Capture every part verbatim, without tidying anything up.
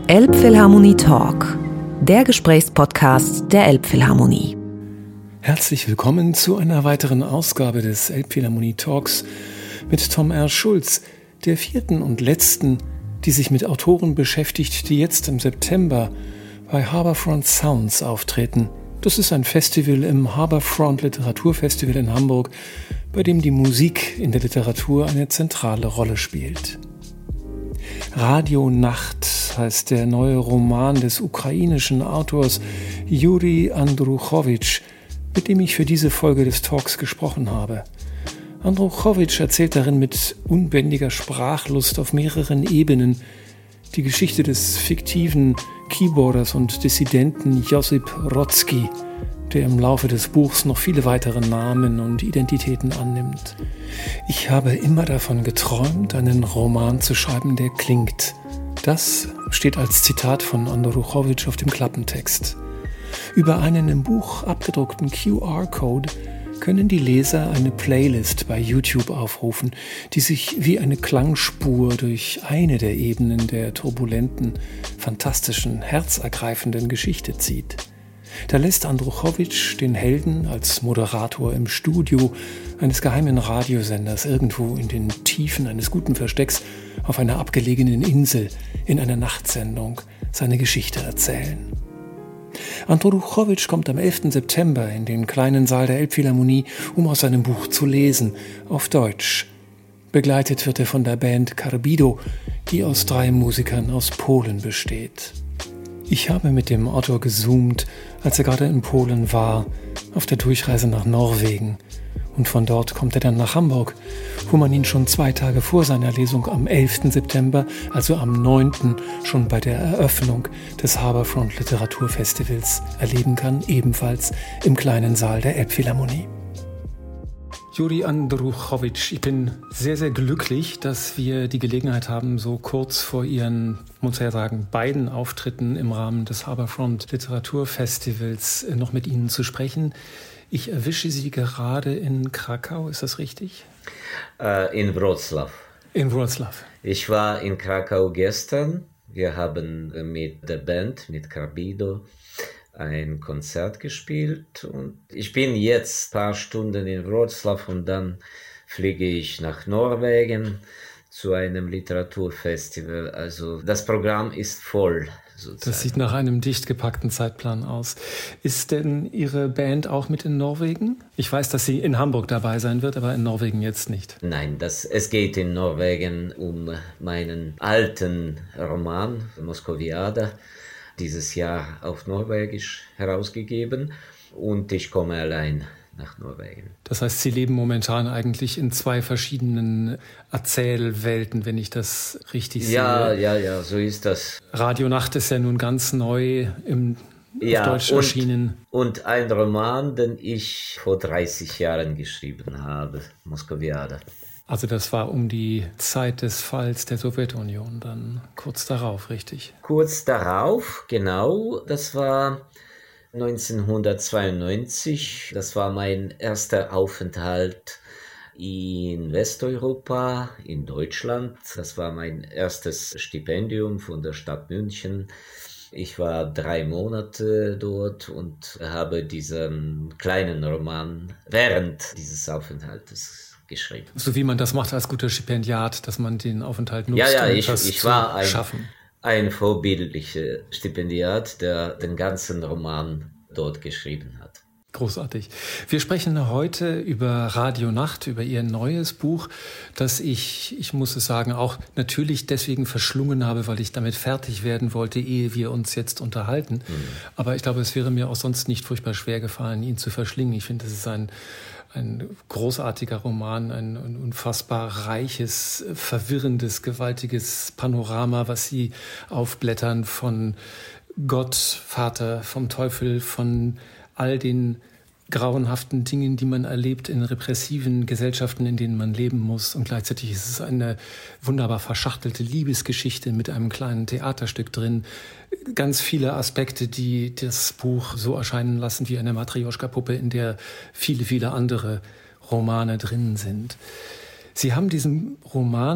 Elbphilharmonie Talk, der Gesprächspodcast der Elbphilharmonie. Herzlich willkommen zu einer weiteren Ausgabe des Elbphilharmonie Talks mit Tom R. Schulz, der vierten und letzten, die sich mit Autoren beschäftigt, die jetzt im September bei Harbourfront Sounds auftreten. Das ist ein Festival im Harbourfront Literaturfestival in Hamburg, bei dem die Musik in der Literatur eine zentrale Rolle spielt. Radio Nacht heißt der neue Roman des ukrainischen Autors Juri Andruchowitsch, mit dem ich für diese Folge des Talks gesprochen habe. Andruchowitsch erzählt darin mit unbändiger Sprachlust auf mehreren Ebenen die Geschichte des fiktiven Keyboarders und Dissidenten Josip Brodsky, der im Laufe des Buchs noch viele weitere Namen und Identitäten annimmt. Ich habe immer davon geträumt, einen Roman zu schreiben, der klingt. Das steht als Zitat von Andruchowitsch auf dem Klappentext. Über einen im Buch abgedruckten Q R-Code können die Leser eine Playlist bei YouTube aufrufen, die sich wie eine Klangspur durch eine der Ebenen der turbulenten, fantastischen, herzergreifenden Geschichte zieht. Da lässt Andruchowitsch den Helden als Moderator im Studio eines geheimen Radiosenders irgendwo in den Tiefen eines guten Verstecks auf einer abgelegenen Insel in einer Nachtsendung seine Geschichte erzählen. Andruchowitsch kommt am elften September in den kleinen Saal der Elbphilharmonie, um aus seinem Buch zu lesen, auf Deutsch. Begleitet wird er von der Band Karbido, die aus drei Musikern aus Polen besteht. Ich habe mit dem Autor gezoomt, als er gerade in Polen war, auf der Durchreise nach Norwegen. Und von dort kommt er dann nach Hamburg, wo man ihn schon zwei Tage vor seiner Lesung am elften September, also am neunten schon bei der Eröffnung des Harbourfront Literaturfestivals erleben kann, ebenfalls im kleinen Saal der Elbphilharmonie. Juri Andruchowitsch, ich bin sehr, sehr glücklich, dass wir die Gelegenheit haben, so kurz vor Ihren, muss ich ja sagen, beiden Auftritten im Rahmen des Harbourfront Literaturfestivals noch mit Ihnen zu sprechen. Ich erwische Sie gerade in Krakau, ist das richtig? Uh, in Wrocław. In Wrocław. Ich war in Krakau gestern. Wir haben mit der Band, mit Karbido, ein Konzert gespielt. Und ich bin jetzt ein paar Stunden in Wrocław und dann fliege ich nach Norwegen zu einem Literaturfestival. Also das Programm ist voll. Sozusagen. Das sieht nach einem dicht gepackten Zeitplan aus. Ist denn Ihre Band auch mit in Norwegen? Ich weiß, dass sie in Hamburg dabei sein wird, aber in Norwegen jetzt nicht. Nein, das, es geht in Norwegen um meinen alten Roman, Moskoviada, dieses Jahr auf Norwegisch herausgegeben. Und ich komme allein nach Norwegen. Das heißt, Sie leben momentan eigentlich in zwei verschiedenen Erzählwelten, wenn ich das richtig sehe. Ja, ja, ja, so ist das. Radio Nacht ist ja nun ganz neu im ja, auf Deutsch und, erschienen. Und ein Roman, den ich vor dreißig Jahren geschrieben habe, Moskoviada. Also das war um die Zeit des Falls der Sowjetunion, dann kurz darauf, richtig? Kurz darauf, genau. Das war neunzehnhundertzweiundneunzig, das war mein erster Aufenthalt in Westeuropa, in Deutschland. Das war mein erstes Stipendium von der Stadt München. Ich war drei Monate dort und habe diesen kleinen Roman während dieses Aufenthaltes geschrieben. So wie man das macht als guter Stipendiat, dass man den Aufenthalt nutzt, ja, ja, um ich, etwas ich zu war ein, schaffen. Ein vorbildlicher Stipendiat, der den ganzen Roman dort geschrieben hat. Großartig. Wir sprechen heute über Radio Nacht, über Ihr neues Buch, das ich, ich muss es sagen, auch natürlich deswegen verschlungen habe, weil ich damit fertig werden wollte, ehe wir uns jetzt unterhalten. Mhm. Aber ich glaube, es wäre mir auch sonst nicht furchtbar schwer gefallen, ihn zu verschlingen. Ich finde, es ist ein Ein großartiger Roman, ein, ein unfassbar reiches, verwirrendes, gewaltiges Panorama, was Sie aufblättern von Gott, Vater, vom Teufel, von all den grauenhaften Dingen, die man erlebt in repressiven Gesellschaften, in denen man leben muss. Und gleichzeitig ist es eine wunderbar verschachtelte Liebesgeschichte mit einem kleinen Theaterstück drin. Ganz viele Aspekte, die das Buch so erscheinen lassen wie eine Matrioschka-Puppe, in der viele, viele andere Romane drin sind. Sie haben diesen Roman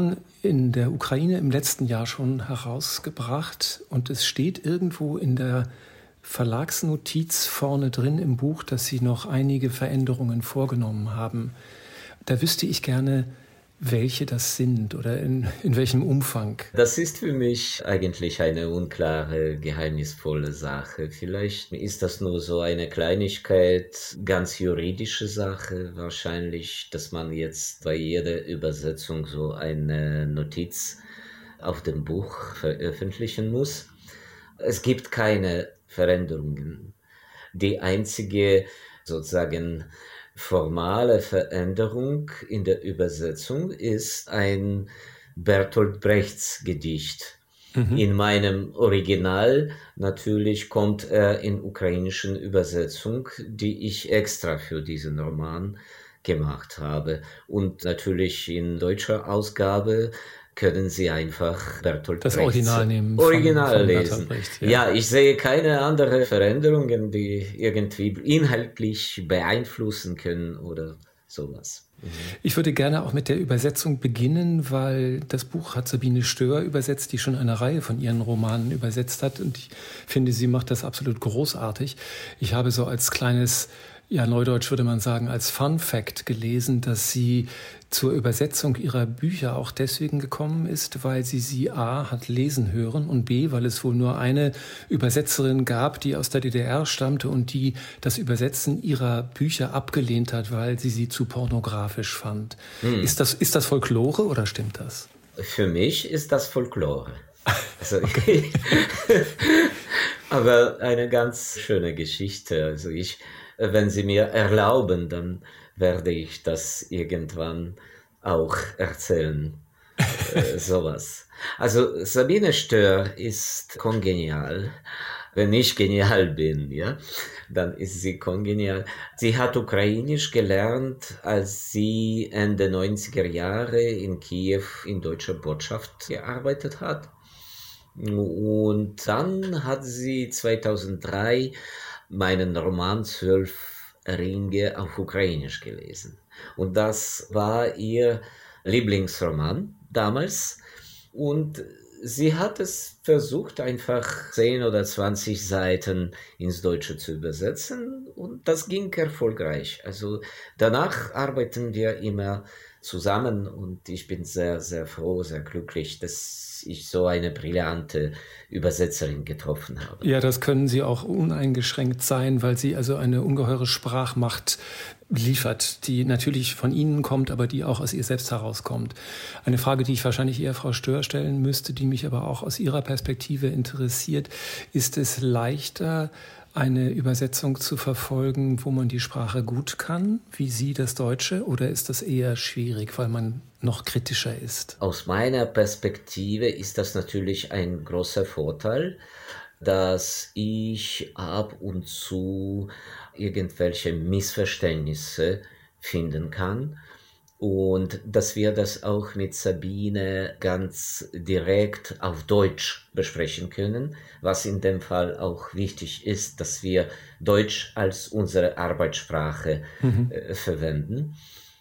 in der Ukraine im letzten Jahr schon herausgebracht und es steht irgendwo in der Verlagsnotiz vorne drin im Buch, dass Sie noch einige Veränderungen vorgenommen haben. Da wüsste ich gerne, welche das sind oder in, in welchem Umfang. Das ist für mich eigentlich eine unklare, geheimnisvolle Sache. Vielleicht ist das nur so eine Kleinigkeit, ganz juridische Sache wahrscheinlich, dass man jetzt bei jeder Übersetzung so eine Notiz auf dem Buch veröffentlichen muss. Es gibt keine Veränderungen. Die einzige sozusagen formale Veränderung in der Übersetzung ist ein Bertolt Brechts Gedicht. Mhm. In meinem Original natürlich kommt er in ukrainischen Übersetzung, die ich extra für diesen Roman gemacht habe. Und natürlich in deutscher Ausgabe können Sie einfach Bertolt das Brechts Original nehmen. Original von, von lesen. Brecht, ja. ja, ich sehe keine anderen Veränderungen, die irgendwie inhaltlich beeinflussen können oder sowas. Mhm. Ich würde gerne auch mit der Übersetzung beginnen, weil das Buch hat Sabine Stör übersetzt, die schon eine Reihe von ihren Romanen übersetzt hat. Und ich finde, sie macht das absolut großartig. Ich habe so als kleines, ja, Neudeutsch würde man sagen, als Fun Fact gelesen, dass sie zur Übersetzung ihrer Bücher auch deswegen gekommen ist, weil sie sie A. hat lesen hören und B. weil es wohl nur eine Übersetzerin gab, die aus der D D R stammte und die das Übersetzen ihrer Bücher abgelehnt hat, weil sie sie zu pornografisch fand. Hm. Ist das, ist das Folklore oder stimmt das? Für mich ist das Folklore. Also okay. Aber eine ganz schöne Geschichte. Also ich, wenn Sie mir erlauben, dann werde ich das irgendwann auch erzählen. äh, sowas. Also Sabine Stör ist kongenial. Wenn ich genial bin, ja, dann ist sie kongenial. Sie hat Ukrainisch gelernt, als sie Ende neunziger Jahre in Kiew in deutscher Botschaft gearbeitet hat. Und dann hat sie zweitausenddrei meinen Roman Zwölf Ringe auf Ukrainisch gelesen. Und das war ihr Lieblingsroman damals. Und sie hat es versucht, einfach zehn oder zwanzig Seiten ins Deutsche zu übersetzen. Und das ging erfolgreich. Also danach arbeiten wir immer zusammen und ich bin sehr, sehr froh, sehr glücklich, dass ich so eine brillante Übersetzerin getroffen habe. Ja, das können Sie auch uneingeschränkt sein, weil sie also eine ungeheure Sprachmacht liefert, die natürlich von Ihnen kommt, aber die auch aus ihr selbst herauskommt. Eine Frage, die ich wahrscheinlich eher Frau Stör stellen müsste, die mich aber auch aus Ihrer Perspektive interessiert. Ist es leichter, eine Übersetzung zu verfolgen, wo man die Sprache gut kann, wie Sie das Deutsche, oder ist das eher schwierig, weil man noch kritischer ist? Aus meiner Perspektive ist das natürlich ein großer Vorteil, dass ich ab und zu irgendwelche Missverständnisse finden kann und dass wir das auch mit Sabine ganz direkt auf Deutsch besprechen können, was in dem Fall auch wichtig ist, dass wir Deutsch als unsere Arbeitssprache mhm. äh, verwenden.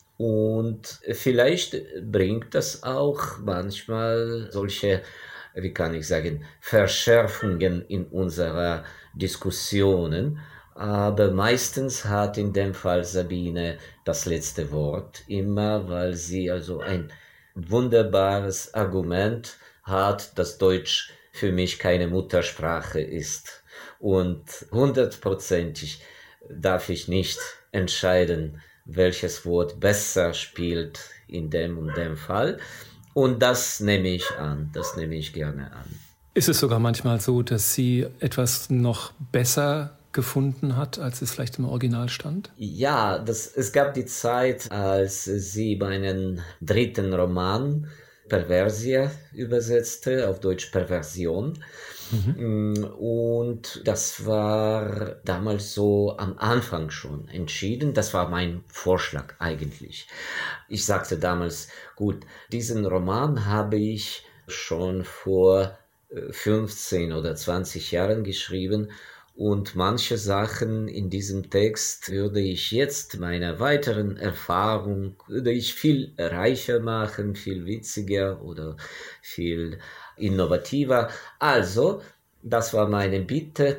Und vielleicht bringt das auch manchmal solche, wie kann ich sagen, Verschärfungen in unserer Diskussionen. Aber meistens hat in dem Fall Sabine das letzte Wort immer, weil sie also ein wunderbares Argument hat, dass Deutsch für mich keine Muttersprache ist. Und hundertprozentig darf ich nicht entscheiden, welches Wort besser spielt in dem und dem Fall. Und das nehme ich an, das nehme ich gerne an. Ist es sogar manchmal so, dass sie etwas noch besser gefunden hat, als es vielleicht im Original stand? Ja, das, es gab die Zeit, als sie meinen dritten Roman Perversia übersetzte, auf Deutsch Perversion. Mhm. Und das war damals so am Anfang schon entschieden. Das war mein Vorschlag eigentlich. Ich sagte damals, gut, diesen Roman habe ich schon vor fünfzehn oder zwanzig Jahren geschrieben Und manche Sachen in diesem Text würde ich jetzt meiner weiteren Erfahrung, würde ich viel reicher machen, viel witziger oder viel innovativer. Also, das war meine Bitte,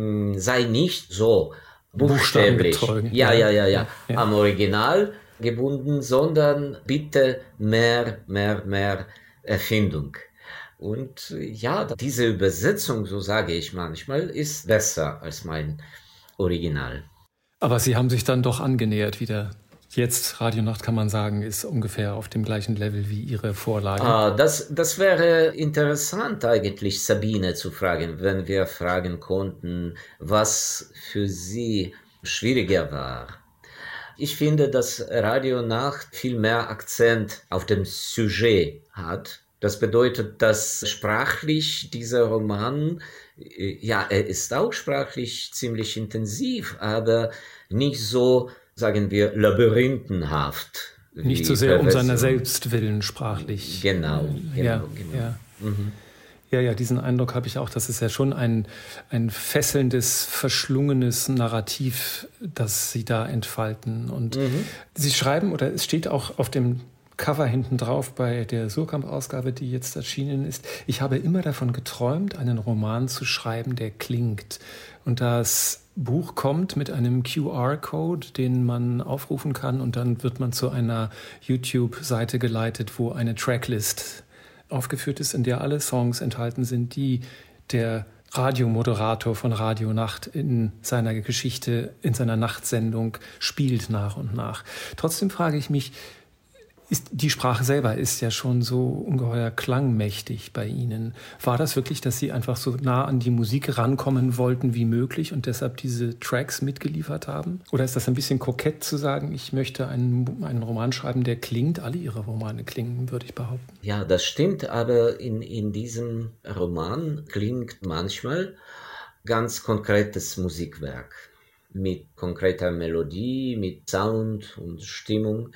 sei nicht so buchstäblich, ja, ja, ja, ja, ja, am Original gebunden, sondern bitte mehr, mehr, mehr Erfindung. Und ja, diese Übersetzung, so sage ich manchmal, ist besser als mein Original. Aber Sie haben sich dann doch angenähert wieder. Jetzt, Radionacht kann man sagen, ist ungefähr auf dem gleichen Level wie Ihre Vorlage. Ah, das, das wäre interessant eigentlich, Sabine zu fragen, wenn wir fragen konnten, was für sie schwieriger war. Ich finde, dass Radionacht viel mehr Akzent auf dem Sujet hat. Das bedeutet, dass sprachlich dieser Roman, ja, er ist auch sprachlich ziemlich intensiv, aber nicht so, sagen wir, labyrinthenhaft. Nicht so sehr um seiner selbst willen sprachlich. Genau, genau, ja, genau. Ja. Mhm. Ja, ja, diesen Eindruck habe ich auch. Das ist ja schon ein, ein fesselndes, verschlungenes Narrativ, das Sie da entfalten. Und mhm. Sie schreiben, oder es steht auch auf dem Cover hinten drauf bei der Suhrkamp-Ausgabe, die jetzt erschienen ist: Ich habe immer davon geträumt, einen Roman zu schreiben, der klingt. Und das Buch kommt mit einem Q R-Code, den man aufrufen kann, und dann wird man zu einer YouTube-Seite geleitet, wo eine Tracklist aufgeführt ist, in der alle Songs enthalten sind, die der Radiomoderator von Radionacht in seiner Geschichte, in seiner Nachtsendung spielt nach und nach. Trotzdem frage ich mich, ist, die Sprache selber ist ja schon so ungeheuer klangmächtig bei Ihnen. War das wirklich, dass Sie einfach so nah an die Musik rankommen wollten wie möglich und deshalb diese Tracks mitgeliefert haben? Oder ist das ein bisschen kokett zu sagen, ich möchte einen, einen Roman schreiben, der klingt? Alle Ihre Romane klingen, würde ich behaupten. Ja, das stimmt, aber in, in diesem Roman klingt manchmal ganz konkretes Musikwerk mit konkreter Melodie, mit Sound und Stimmung.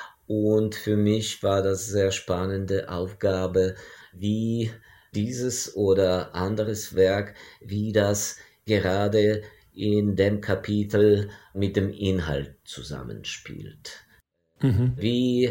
Und für mich war das eine sehr spannende Aufgabe, wie dieses oder anderes Werk, wie das gerade in dem Kapitel mit dem Inhalt zusammenspielt. Mhm. Wie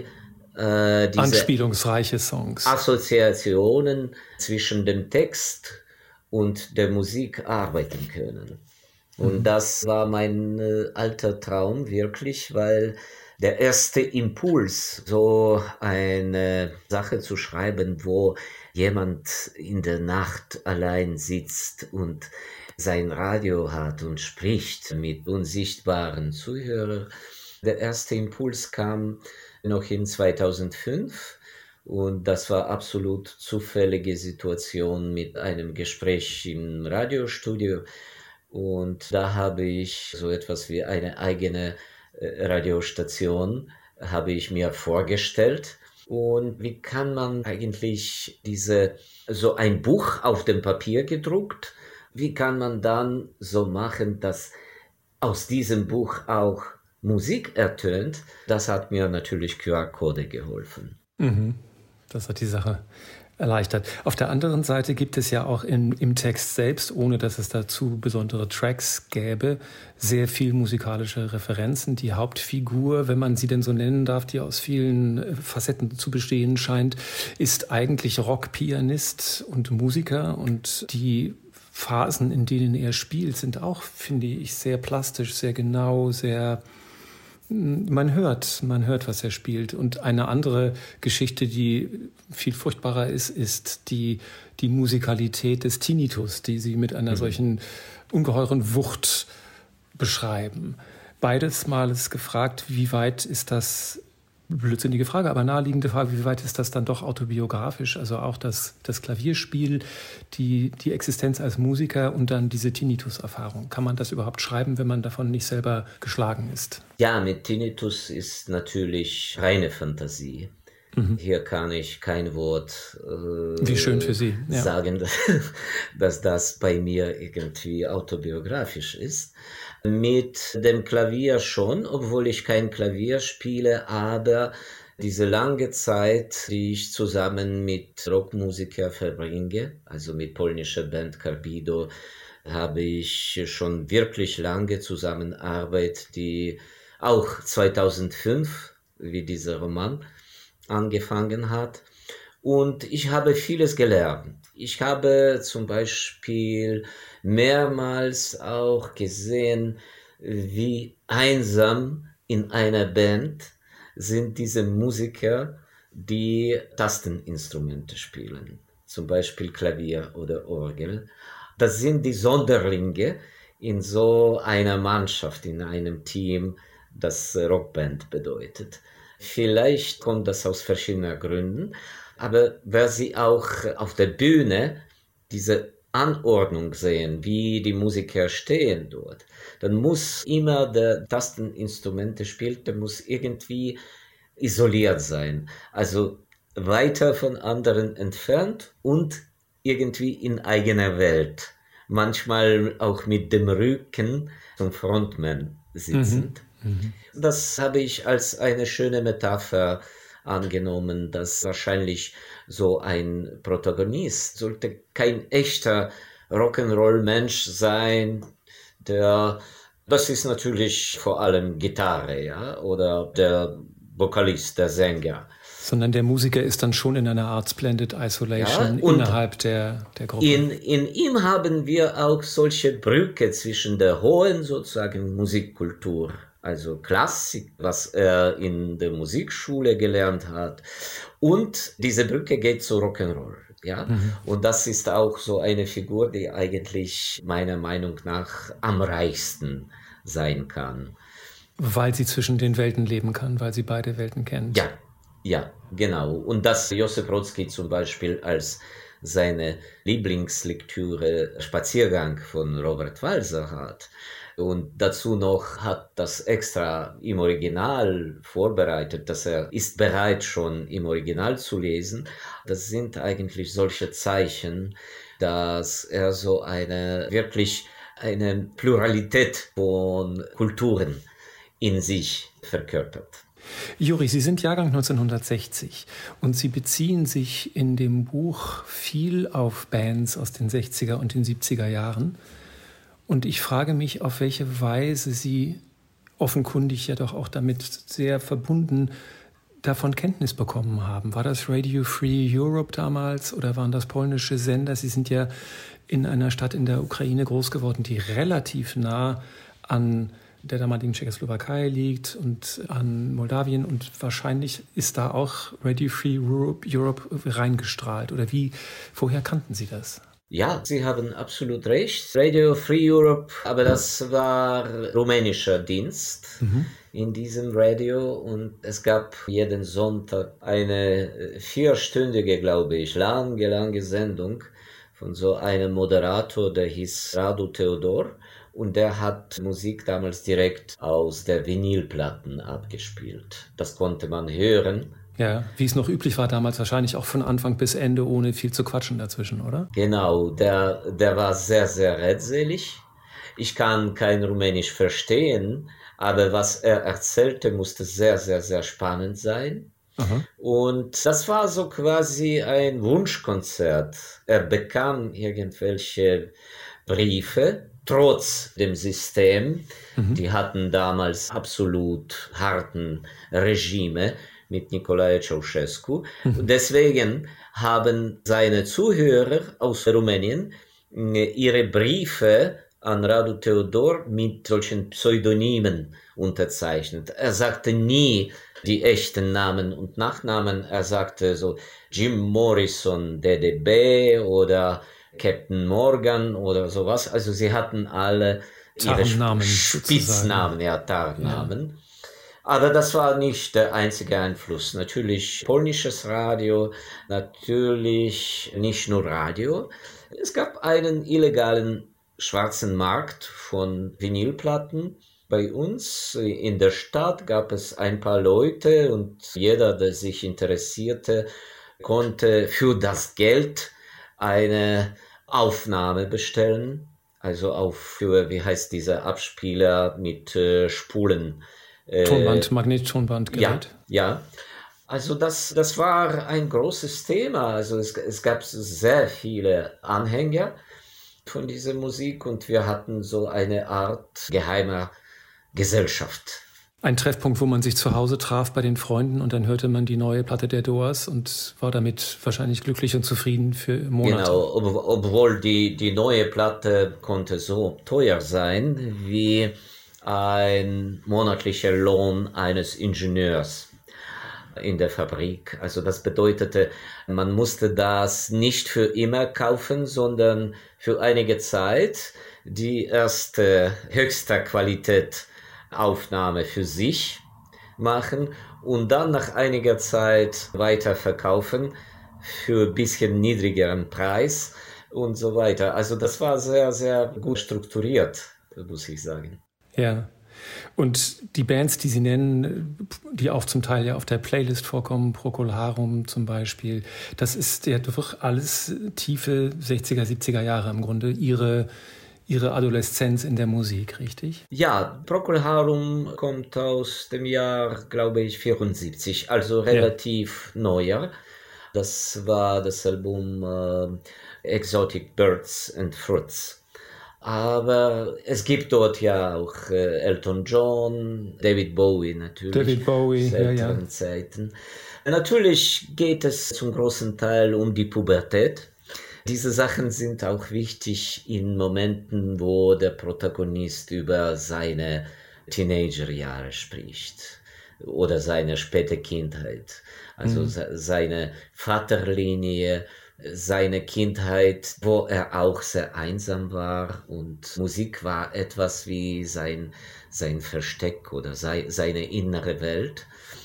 äh, diese anspielungsreiche Songs, Assoziationen zwischen dem Text und der Musik arbeiten können. Mhm. Und das war mein äh, alter Traum wirklich, weil der erste Impuls, so eine Sache zu schreiben, wo jemand in der Nacht allein sitzt und sein Radio hat und spricht mit unsichtbaren Zuhörern. Der erste Impuls kam noch in zweitausendfünf und das war absolut zufällige Situation mit einem Gespräch im Radiostudio. Und da habe ich so etwas wie eine eigene Radiostation habe ich mir vorgestellt. Und wie kann man eigentlich diese, so ein Buch auf dem Papier gedruckt, wie kann man dann so machen, dass aus diesem Buch auch Musik ertönt? Das hat mir natürlich Q R-Code geholfen. Mhm. Das hat die Sache erleichtert. Auf der anderen Seite gibt es ja auch im, im Text selbst, ohne dass es dazu besondere Tracks gäbe, sehr viel musikalische Referenzen. Die Hauptfigur, wenn man sie denn so nennen darf, die aus vielen Facetten zu bestehen scheint, ist eigentlich Rockpianist und Musiker, und die Phasen, in denen er spielt, sind auch, finde ich, sehr plastisch, sehr genau, sehr... Man hört, man hört, was er spielt. Und eine andere Geschichte, die viel furchtbarer ist, ist die, die Musikalität des Tinnitus, die Sie mit einer mhm. solchen ungeheuren Wucht beschreiben. Beides Mal ist gefragt, wie weit ist das, blödsinnige Frage, aber naheliegende Frage, wie weit ist das dann doch autobiografisch? Also auch das, das Klavierspiel, die, die Existenz als Musiker und dann diese Tinnitus-Erfahrung. Kann man das überhaupt schreiben, wenn man davon nicht selber geschlagen ist? Ja, mit Tinnitus ist natürlich reine Fantasie. Mhm. Hier kann ich kein Wort äh, Wie schön für Sie. Ja. sagen, dass das bei mir irgendwie autobiografisch ist. Mit dem Klavier schon, obwohl ich kein Klavier spiele, aber diese lange Zeit, die ich zusammen mit Rockmusikern verbringe, also mit polnischer Band Carbido, habe ich schon wirklich lange zusammengearbeitet, die auch zweitausendfünf, wie dieser Roman, angefangen hat. Und ich habe vieles gelernt. Ich habe zum Beispiel mehrmals auch gesehen, wie einsam in einer Band sind diese Musiker, die Tasteninstrumente spielen, zum Beispiel Klavier oder Orgel. Das sind die Sonderlinge in so einer Mannschaft, in einem Team, das Rockband bedeutet. Vielleicht kommt das aus verschiedenen Gründen, aber wer sie auch auf der Bühne diese Anordnung sehen, wie die Musiker stehen dort, dann muss immer der Tasteninstrumente spielt, der muss irgendwie isoliert sein, also weiter von anderen entfernt und irgendwie in eigener Welt, manchmal auch mit dem Rücken zum Frontman sitzend. Mhm. Mhm. Das habe ich als eine schöne Metapher angenommen, dass wahrscheinlich so ein Protagonist sollte kein echter Rock'n'Roll-Mensch sein, der, das ist natürlich vor allem Gitarre, ja, oder der Vokalist, der Sänger. Sondern der Musiker ist dann schon in einer Art Splendid Isolation ja, innerhalb der, der Gruppe. In, in ihm haben wir auch solche Brücke zwischen der hohen sozusagen Musikkultur, also Klassik, was er in der Musikschule gelernt hat. Und diese Brücke geht zu Rock'n'Roll. Ja? Mhm. Und das ist auch so eine Figur, die eigentlich meiner Meinung nach am reichsten sein kann. Weil sie zwischen den Welten leben kann, weil sie beide Welten kennt. Ja, ja, genau. Und dass Josef Brodsky zum Beispiel als seine Lieblingslektüre Spaziergang von Robert Walser hat. Und dazu noch hat das extra im Original vorbereitet, dass er ist bereit schon im Original zu lesen. Das sind eigentlich solche Zeichen, dass er so eine wirklich eine Pluralität von Kulturen in sich verkörpert. Juri, Sie sind Jahrgang neunzehnhundertsechzig und Sie beziehen sich in dem Buch viel auf Bands aus den sechziger und den siebziger Jahren. Und ich frage mich, auf welche Weise Sie offenkundig ja doch auch damit sehr verbunden davon Kenntnis bekommen haben. War das Radio Free Europe damals oder waren das polnische Sender? Sie sind ja in einer Stadt in der Ukraine groß geworden, die relativ nah an der damaligen Tschechoslowakei liegt und an Moldawien. Und wahrscheinlich ist da auch Radio Free Europe, Europe reingestrahlt. Oder wie, woher kannten Sie das? Ja, Sie haben absolut recht. Radio Free Europe, aber das war rumänischer Dienst mhm. in diesem Radio und es gab jeden Sonntag eine vierstündige, glaube ich, lange, lange Sendung von so einem Moderator, der hieß Radu Theodor und der hat Musik damals direkt aus der Vinylplatten abgespielt. Das konnte man hören. Ja, wie es noch üblich war damals, wahrscheinlich auch von Anfang bis Ende, ohne viel zu quatschen dazwischen, oder? Genau, der, der war sehr, sehr redselig. Ich kann kein Rumänisch verstehen, aber was er erzählte, musste sehr, sehr, sehr spannend sein. Aha. Und das war so quasi ein Wunschkonzert. Er bekam irgendwelche Briefe, trotz dem System. Mhm. Die hatten damals absolut harten Regime mit Nicolae Ceausescu. Mhm. Und deswegen haben seine Zuhörer aus Rumänien ihre Briefe an Radu Theodor mit solchen Pseudonymen unterzeichnet. Er sagte nie die echten Namen und Nachnamen. Er sagte so Jim Morrison, D D B oder Captain Morgan oder sowas. Also sie hatten alle ihre Tarnnamen, Spitznamen, ja, Tarnnamen. Ja. Aber das war nicht der einzige Einfluss. Natürlich polnisches Radio, natürlich nicht nur Radio. Es gab einen illegalen schwarzen Markt von Vinylplatten. Bei uns in der Stadt gab es ein paar Leute und jeder, der sich interessierte, konnte für das Geld eine Aufnahme bestellen. Also auch für, wie heißt dieser Abspieler mit äh, Spulen. Tonband, Magnettonbandgerät. Ja, ja. Also das, das war ein großes Thema. Also es, es gab sehr viele Anhänger von dieser Musik und wir hatten so eine Art geheimer Gesellschaft. Ein Treffpunkt, wo man sich zu Hause traf bei den Freunden und dann hörte man die neue Platte der Doors und war damit wahrscheinlich glücklich und zufrieden für Monate. Genau, ob, obwohl die, die neue Platte konnte so teuer sein wie ein monatlicher Lohn eines Ingenieurs in der Fabrik. Also das bedeutete, man musste das nicht für immer kaufen, sondern für einige Zeit die erste höchster Qualität Aufnahme für sich machen und dann nach einiger Zeit weiterverkaufen für ein bisschen niedrigeren Preis und so weiter. Also das war sehr, sehr gut strukturiert, muss ich sagen. Ja. Und die Bands, die Sie nennen, die auch zum Teil ja auf der Playlist vorkommen, Procol Harum zum Beispiel, das ist ja doch alles tiefe sechziger, siebziger Jahre im Grunde, Ihre Ihre Adoleszenz in der Musik, richtig? Ja, Procol Harum kommt aus dem Jahr, glaube ich, vierundsiebzig, also relativ ja. neuer. Das war das Album äh, Exotic Birds and Fruits. Aber es gibt dort ja auch äh, Elton John, David Bowie natürlich. David Bowie, ja, ja. Zeiten. Natürlich geht es zum großen Teil um die Pubertät. Diese Sachen sind auch wichtig in Momenten, wo der Protagonist über seine Teenagerjahre spricht oder seine späte Kindheit. Also mhm. seine Vaterlinie, seine Kindheit, wo er auch sehr einsam war und Musik war etwas wie sein, sein Versteck oder sei, seine innere Welt.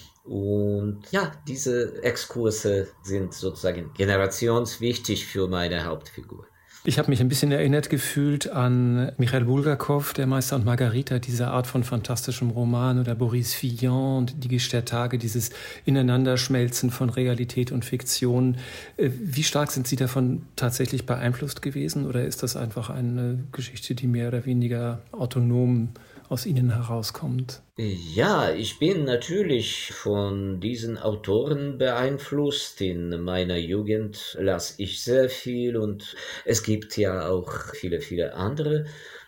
Und ja, diese Exkurse sind sozusagen generationswichtig für meine Hauptfigur. Ich habe mich ein bisschen erinnert gefühlt an Michail Bulgakov, Der Meister und Margarita, diese Art von fantastischem Roman, oder Boris Vian und Die Gischt der Tage, dieses Ineinanderschmelzen von Realität und Fiktion. Wie stark sind Sie davon tatsächlich beeinflusst gewesen, oder ist das einfach eine Geschichte, die mehr oder weniger autonom aus Ihnen herauskommt? Ja, ich bin natürlich von diesen Autoren beeinflusst. In meiner Jugend las ich sehr viel und es gibt ja auch viele, viele andere,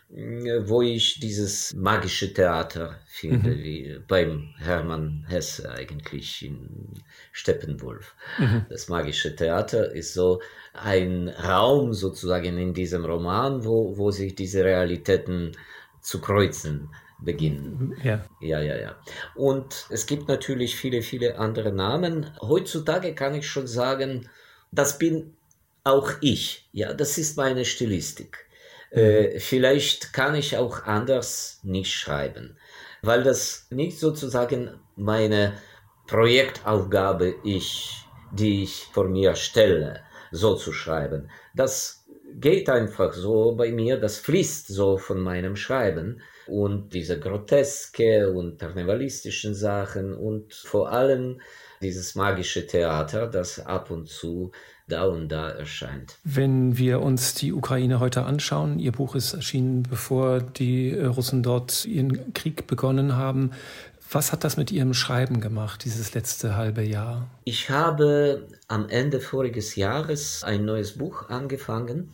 wo ich dieses magische Theater finde, mhm. wie beim Hermann Hesse eigentlich in Steppenwolf. Mhm. Das magische Theater ist so ein Raum sozusagen in diesem Roman, wo, wo sich diese Realitäten zu kreuzen beginnen. Ja. ja, ja, ja. Und es gibt natürlich viele, viele andere Namen. Heutzutage kann ich schon sagen, das bin auch ich. Ja, das ist meine Stilistik. Mhm. Äh, vielleicht kann ich auch anders nicht schreiben, weil das nicht sozusagen meine Projektaufgabe ist, die ich vor mir stelle, so zu schreiben. Das geht einfach so bei mir, das fließt so von meinem Schreiben. Und diese groteske und karnevalistischen Sachen und vor allem dieses magische Theater, das ab und zu da und da erscheint. Wenn wir uns die Ukraine heute anschauen, Ihr Buch ist erschienen, bevor die Russen dort ihren Krieg begonnen haben. Was hat das mit Ihrem Schreiben gemacht, dieses letzte halbe Jahr? Ich habe am Ende voriges Jahres ein neues Buch angefangen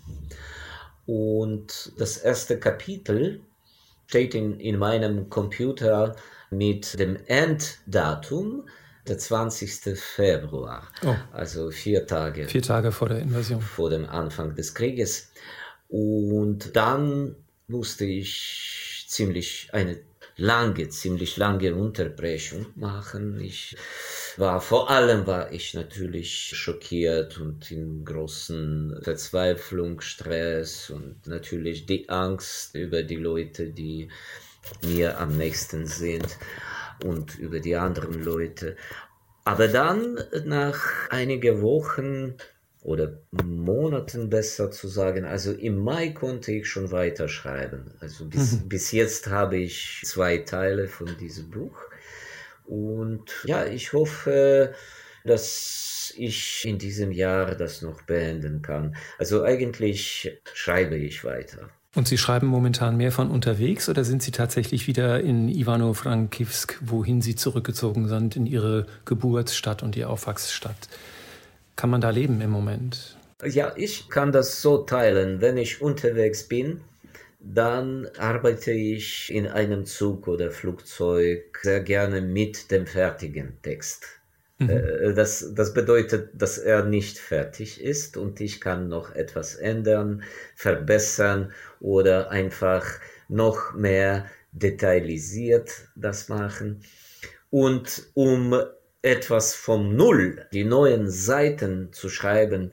und das erste Kapitel steht in, in meinem Computer mit dem Enddatum, der zwanzigsten Februar, oh. also vier Tage, vier Tage vor der Invasion, vor dem Anfang des Krieges. Und dann musste ich ziemlich eine lange, ziemlich lange Unterbrechung machen. Ich war, vor allem war ich natürlich schockiert und in großen Verzweiflung, Stress und natürlich die Angst über die Leute, die mir am nächsten sind und über die anderen Leute. Aber dann, nach einigen Wochen oder Monaten besser zu sagen, also im Mai konnte ich schon weiterschreiben. Also bis, mhm. bis jetzt habe ich zwei Teile von diesem Buch. Und ja, ich hoffe, dass ich in diesem Jahr das noch beenden kann. Also eigentlich schreibe ich weiter. Und Sie schreiben momentan mehr von unterwegs oder sind Sie tatsächlich wieder in Ivano-Frankivsk, wohin Sie zurückgezogen sind, in Ihre Geburtsstadt und Ihre Aufwachsstadt? Kann man da leben im Moment? Ja, ich kann das so teilen. Wenn ich unterwegs bin, dann arbeite ich in einem Zug oder Flugzeug sehr gerne mit dem fertigen Text. Mhm. Das, das bedeutet, dass er nicht fertig ist und ich kann noch etwas ändern, verbessern oder einfach noch mehr detailisiert das machen. Und um etwas vom Null, die neuen Seiten zu schreiben,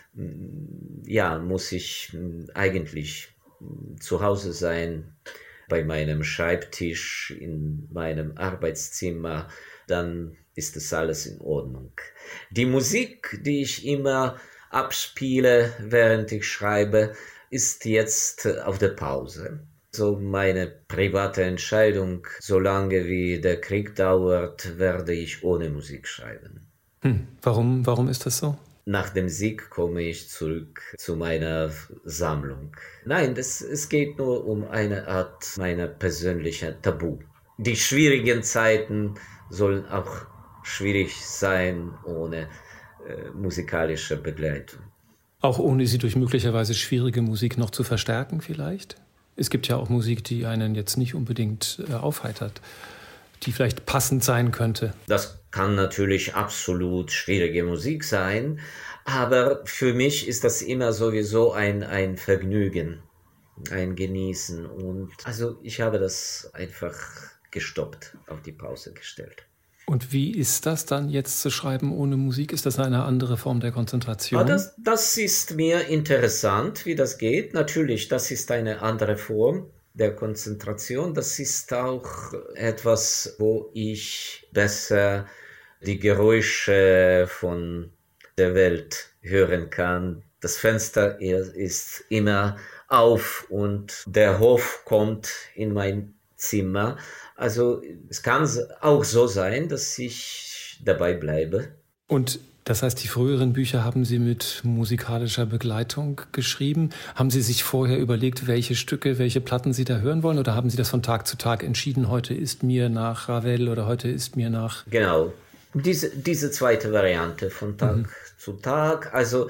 ja, muss ich eigentlich zu Hause sein, bei meinem Schreibtisch, in meinem Arbeitszimmer, dann ist es alles in Ordnung. Die Musik, die ich immer abspiele, während ich schreibe, ist jetzt auf der Pause. So meine private Entscheidung, solange wie der Krieg dauert, werde ich ohne Musik schreiben. Hm, warum, warum ist das so? Nach dem Sieg komme ich zurück zu meiner Sammlung. Nein, das, es geht nur um eine Art meiner persönlichen Tabu. Die schwierigen Zeiten sollen auch schwierig sein ohne äh, musikalische Begleitung. Auch ohne sie durch möglicherweise schwierige Musik noch zu verstärken vielleicht? Es gibt ja auch Musik, die einen jetzt nicht unbedingt äh, aufheitert, die vielleicht passend sein könnte. Das kann natürlich absolut schwierige Musik sein, aber für mich ist das immer sowieso ein, ein Vergnügen, ein Genießen. Und also ich habe das einfach gestoppt, auf die Pause gestellt. Und wie ist das dann jetzt zu schreiben ohne Musik? Ist das eine andere Form der Konzentration? Ah, das, das ist mir interessant, wie das geht. Natürlich, das ist eine andere Form der Konzentration. Das ist auch etwas, wo ich besser die Geräusche von der Welt hören kann. Das Fenster ist immer auf und der Hof kommt in mein Zimmer. Also es kann auch so sein, dass ich dabei bleibe. Und das heißt, die früheren Bücher haben Sie mit musikalischer Begleitung geschrieben. Haben Sie sich vorher überlegt, welche Stücke, welche Platten Sie da hören wollen? Oder haben Sie das von Tag zu Tag entschieden, heute ist mir nach Ravel oder heute ist mir nach... Genau, diese, diese zweite Variante von Tag mhm. zu Tag. Also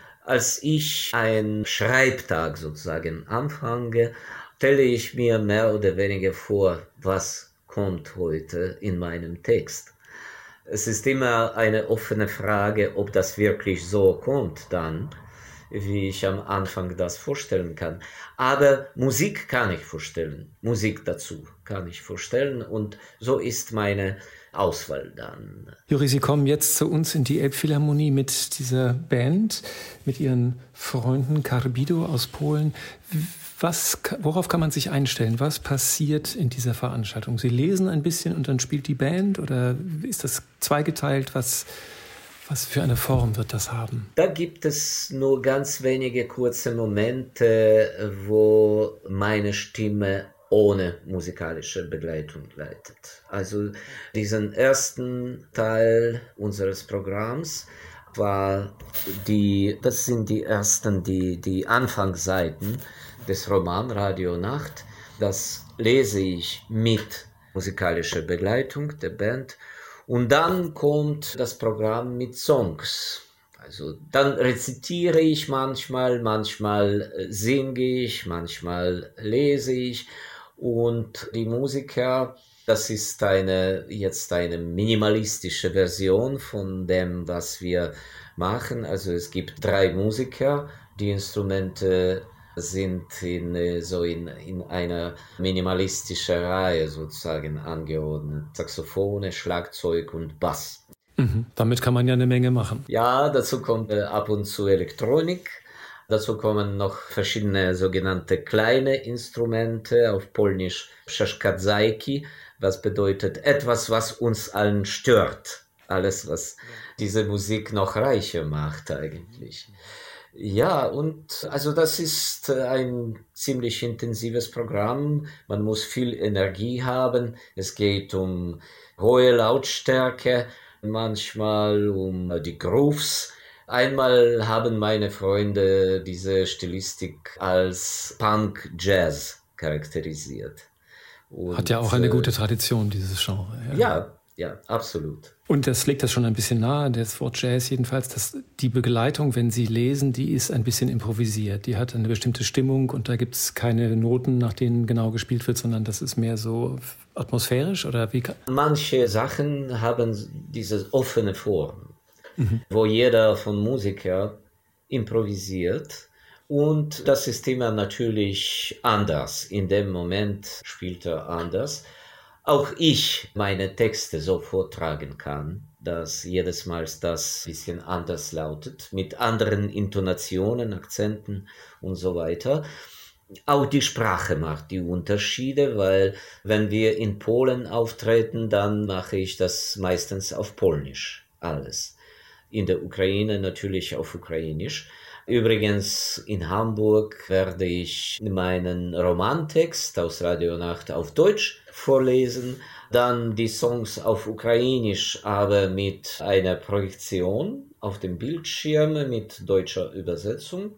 als ich einen Schreibtag sozusagen anfange, stelle ich mir mehr oder weniger vor, was kommt heute in meinem Text. Es ist immer eine offene Frage, ob das wirklich so kommt dann, wie ich am Anfang das vorstellen kann. Aber Musik kann ich vorstellen, Musik dazu kann ich vorstellen und so ist meine Auswahl dann. Juri, Sie kommen jetzt zu uns in die Elbphilharmonie mit dieser Band, mit Ihren Freunden Karbido aus Polen. Was, worauf kann man sich einstellen? Was passiert in dieser Veranstaltung? Sie lesen ein bisschen und dann spielt die Band oder ist das zweigeteilt? Was, was für eine Form wird das haben? Da gibt es nur ganz wenige kurze Momente, wo meine Stimme ohne musikalische Begleitung leitet. Also diesen ersten Teil unseres Programms war die, das sind die ersten, die, die Anfangsseiten des Romans Radio Nacht. Das lese ich mit musikalischer Begleitung der Band. Und dann kommt das Programm mit Songs. Also dann rezitiere ich manchmal, manchmal singe ich, manchmal lese ich. Und die Musiker, das ist eine, jetzt eine minimalistische Version von dem, was wir machen. Also es gibt drei Musiker, die Instrumente sind in, so in, in einer minimalistischen Reihe sozusagen angeordnet. Saxophone, Schlagzeug und Bass. Mhm. Damit kann man ja eine Menge machen. Ja, dazu kommt äh, ab und zu Elektronik. Dazu kommen noch verschiedene sogenannte kleine Instrumente, auf Polnisch przeszkadzajki, was bedeutet etwas, was uns allen stört. Alles, was diese Musik noch reicher macht eigentlich. Ja, und also das ist ein ziemlich intensives Programm. Man muss viel Energie haben. Es geht um hohe Lautstärke, manchmal um die Grooves. Einmal haben meine Freunde diese Stilistik als Punk-Jazz charakterisiert. Und, Hat ja auch eine gute Tradition, dieses Genre. Ja, ja, ja, absolut. Und das legt das schon ein bisschen nahe, das Wort Jazz jedenfalls, dass die Begleitung, wenn Sie lesen, die ist ein bisschen improvisiert. Die hat eine bestimmte Stimmung und da gibt es keine Noten, nach denen genau gespielt wird, sondern das ist mehr so atmosphärisch oder wie? Manche Sachen haben diese offene Form, mhm. wo jeder von Musiker improvisiert. Und das ist immer natürlich anders. In dem Moment spielt er anders. Auch ich meine Texte so vortragen kann, dass jedes Mal das ein bisschen anders lautet, mit anderen Intonationen, Akzenten und so weiter. Auch die Sprache macht die Unterschiede, weil wenn wir in Polen auftreten, dann mache ich das meistens auf Polnisch, alles. In der Ukraine natürlich auf Ukrainisch. Übrigens in Hamburg werde ich meinen Romantext aus Radionacht auf Deutsch vorlesen, dann die Songs auf Ukrainisch, aber mit einer Projektion auf dem Bildschirm mit deutscher Übersetzung.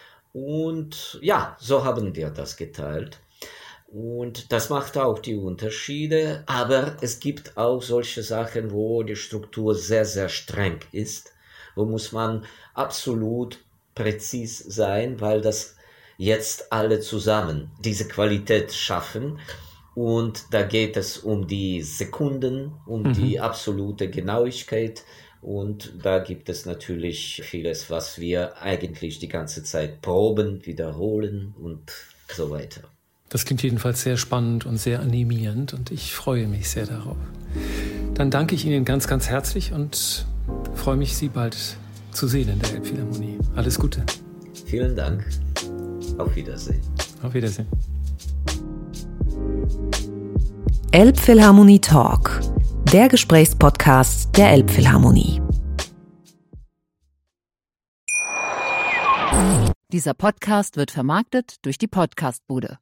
Und ja, so haben wir das geteilt. Und das macht auch die Unterschiede, aber es gibt auch solche Sachen, wo die Struktur sehr, sehr streng ist, wo muss man absolut präzis sein, weil das jetzt alle zusammen diese Qualität schaffen. Und da geht es um die Sekunden, um mhm. die absolute Genauigkeit. Und da gibt es natürlich vieles, was wir eigentlich die ganze Zeit proben, wiederholen und so weiter. Das klingt jedenfalls sehr spannend und sehr animierend und ich freue mich sehr darauf. Dann danke ich Ihnen ganz, ganz herzlich und freue mich, Sie bald zu sehen in der Elbphilharmonie. Alles Gute. Vielen Dank. Auf Wiedersehen. Auf Wiedersehen. Elbphilharmonie Talk, der Gesprächspodcast der Elbphilharmonie. Dieser Podcast wird vermarktet durch die Podcastbude.